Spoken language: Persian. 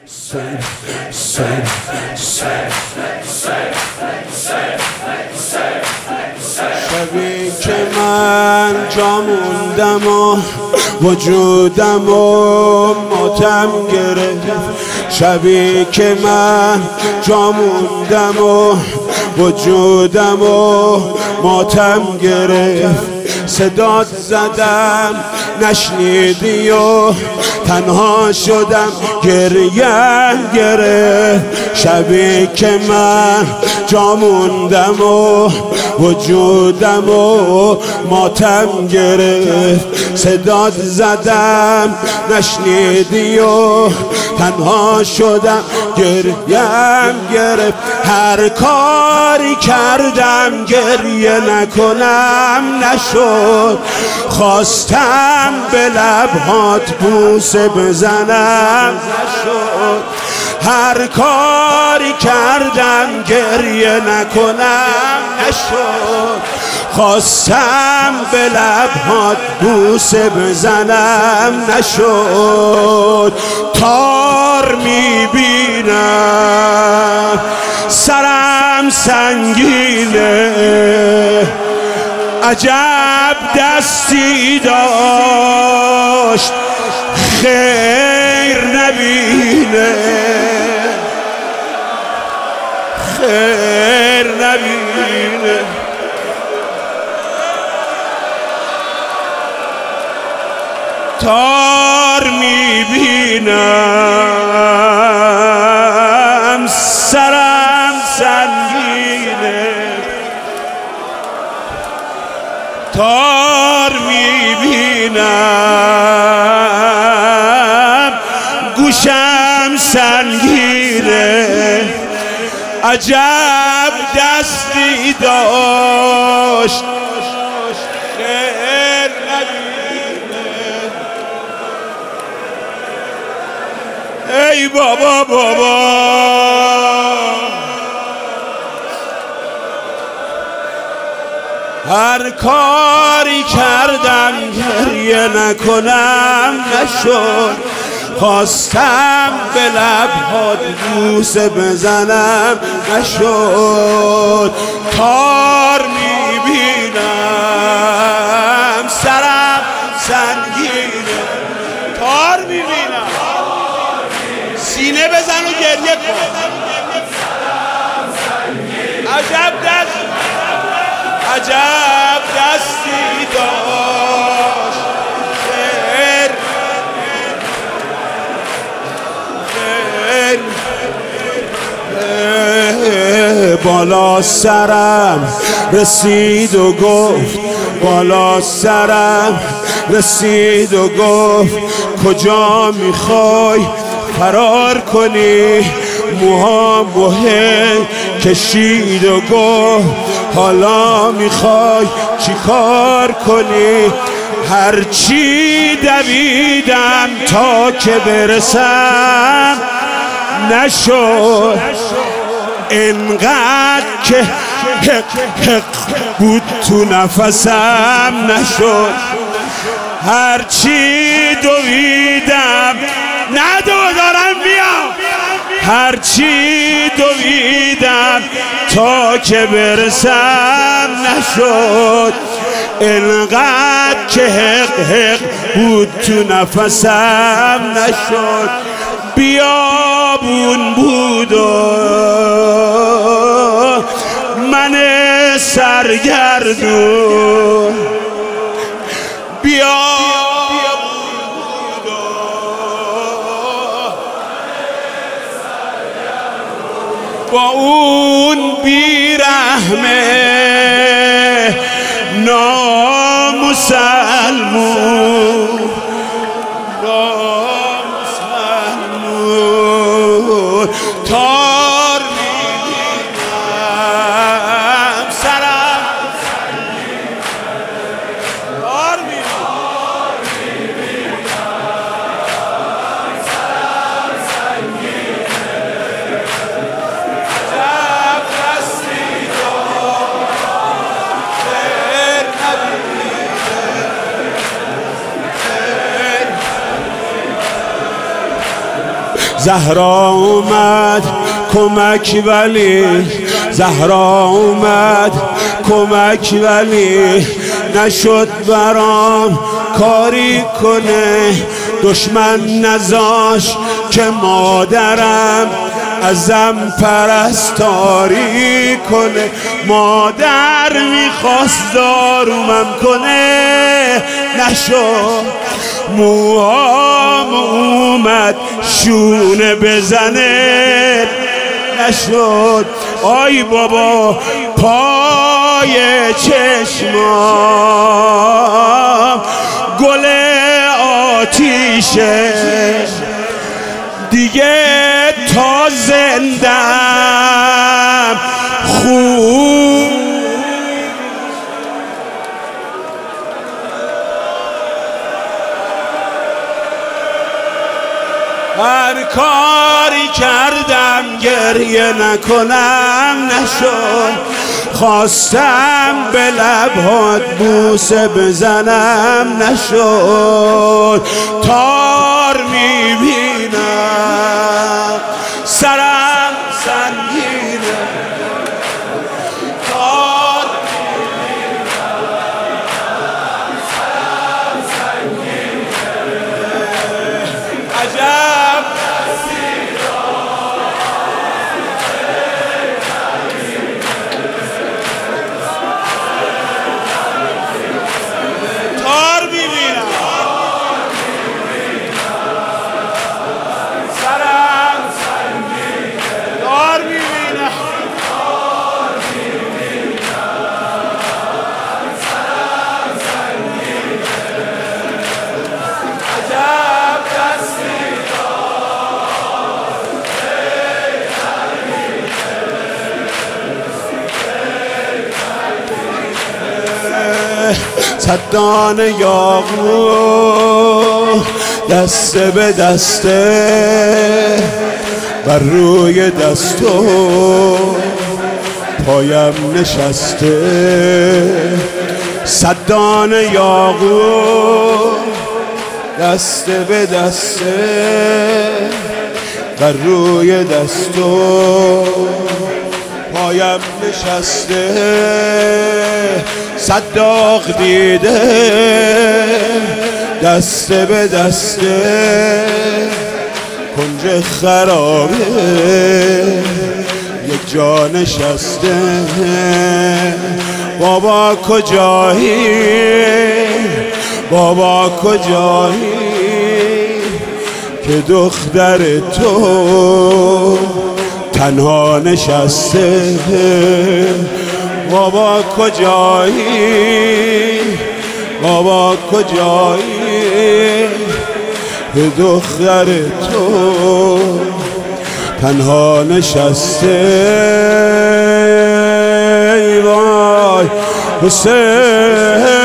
شبی که من جا موندم و وجودم و ماتم گرفت، شبی که من جا موندم و وجودم و ماتم گرفت، صدات زدم نشنیدی و تنها شدم گریم گرفت، شبی که من جا موندم و وجودم و ماتم گرفت، صدات زدم نشنیدی و تنها شدم گریم گرفت، هر کاری کردم گریه نکنم نشد، خواستم به لبهات بوسه بزنم نشد، هر کاری کردم گریه نکنم نشد، خواستم به لبهات بوسه بزنم نشد، تار میبینم سرم سنگینه، عجب دستی داشت خیر نبینه، خیر نبینه، تار میبینم سرم سنگینه، تار میبینم گوشم سنگینه، عجب دستی داشت خیر نبینه، ای بابا بابا هر کاری کردم گریه نکنم نشد، خواستم به لبهات بوسه بزنم نشد، تار میبینم سرم سنگینه، تار میبینم سینه بزن و گریه کن، عجب دست عجب دستی داشت خیر بالا سرم رسید و گفت، بالا سرم رسید و گفت کجا میخوای فرار کنی، موهامو کشید و گفت حالا میخوای چی کار کنی، هرچی دویدم تا که برسم نشد، انقدر که حق بود تو نفسم نشد، هرچی دویدم دارم بیام، هرچی دویدم تا که برسم نشد، انقدر که حق بود تو نفسم نشد، بیابون بود و من سرگردون، با اون بیرحمه نامسلمون تار میبینم سرم تار میبینم سرم سنگینه، عجب دستی داشت خیر نبینه، زهرا اومد کمک ولی زهرا اومد کمک ولی نشد برام کاری کنه دشمن نذاش که مادرم ازم پرستاری کنه مادر میخواست دارومم کنه نشد موهام اومد شونه بزنه نشد آی بابا پای چشمام گل آتیشه دیگه تا زندم خوب هر کاری کردم گریه نکنم نشد خواستم به لبهات بوسه بزنم نشد تار میبینم سرم سنگینه تار میبینم سرم سنگینه عجب صدان یاقوت دسته به دسته بر روی دستو پایم نشسته صدان یاقوت دسته به دسته بر روی دستو پایم نشسته صداق دیده دسته به دسته کنج خرابه یک جا نشسته بابا کجایی بابا کجایی که دختر تو تنها نشسته بابا کجایی بابا کجایی که دختر تو تنها نشسته وای حسین